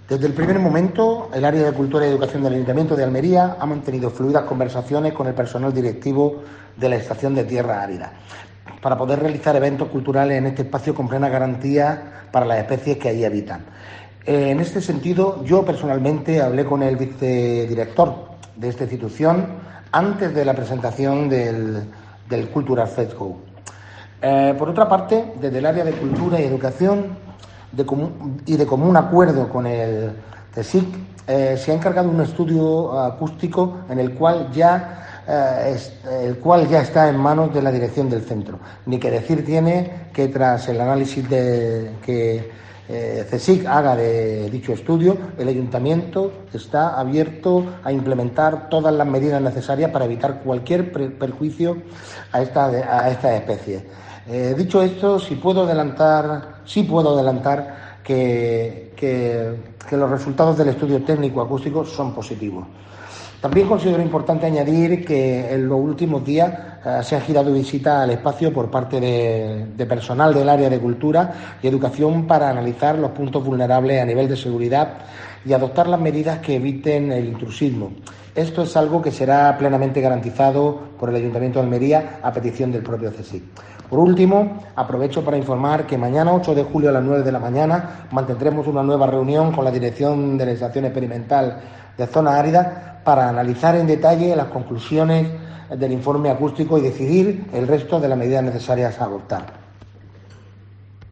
Desde el primer momento, el área de Cultura y Educación del Ayuntamiento de Almería ha mantenido fluidas conversaciones con el personal directivo de la Estación de Tierra Árida para poder realizar eventos culturales en este espacio con plena garantía para las especies que allí habitan. En este sentido, yo personalmente hablé con el vicedirector de esta institución antes de la presentación del Cultural Festival. Por otra parte, desde el área de Cultura y Educación de común acuerdo con el CSIC, se ha encargado un estudio acústico en el cual ya está en manos de la dirección del centro. Ni que decir tiene que tras el análisis que CSIC haga de dicho estudio, el ayuntamiento está abierto a implementar todas las medidas necesarias para evitar cualquier perjuicio a esta especie. Dicho esto, sí puedo adelantar que los resultados del estudio técnico acústico son positivos. También considero importante añadir que en los últimos días se ha girado visita al espacio por parte de personal del área de Cultura y Educación para analizar los puntos vulnerables a nivel de seguridad y adoptar las medidas que eviten el intrusismo. Esto es algo que será plenamente garantizado por el Ayuntamiento de Almería a petición del propio CSIC. Por último, aprovecho para informar que mañana, 8 de julio a las 9 de la mañana, mantendremos una nueva reunión con la Dirección de la Estación Experimental de Zona Árida para analizar en detalle las conclusiones del informe acústico y decidir el resto de las medidas necesarias a adoptar.